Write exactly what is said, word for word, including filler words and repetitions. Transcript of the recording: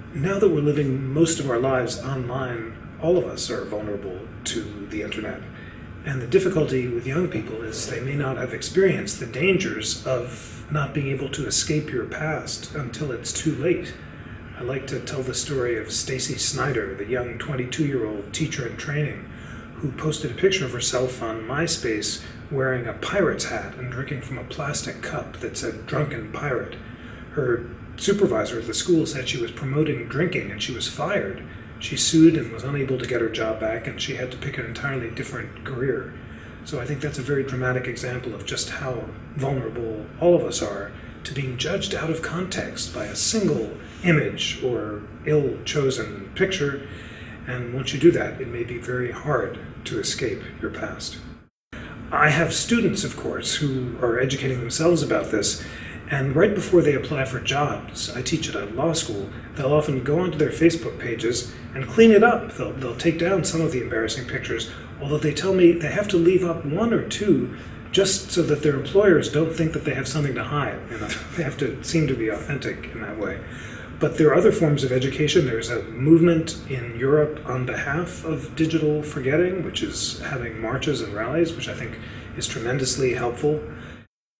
Now that we're living most of our lives online, all of us are vulnerable to the internet. And the difficulty with young people is they may not have experienced the dangers of not being able to escape your past until it's too late. I like to tell the story of Stacy Snyder, the young twenty-two-year-old teacher in training, who posted a picture of herself on MySpace wearing a pirate's hat and drinking from a plastic cup that said "Drunken Pirate." Her supervisor at the school said she was promoting drinking and she was fired. She sued and was unable to get her job back, and she had to pick an entirely different career. So I think that's a very dramatic example of just how vulnerable all of us are to being judged out of context by a single image or ill-chosen picture. And once you do that, it may be very hard to escape your past. I have students, of course, who are educating themselves about this, and right before they apply for jobs, I teach at a law school, they'll often go onto their Facebook pages and clean it up. They'll, they'll take down some of the embarrassing pictures, although they tell me they have to leave up one or two just so that their employers don't think that they have something to hide. You know, they have to seem to be authentic in that way. But there are other forms of education. There's a movement in Europe on behalf of digital forgetting, which is having marches and rallies, which I think is tremendously helpful.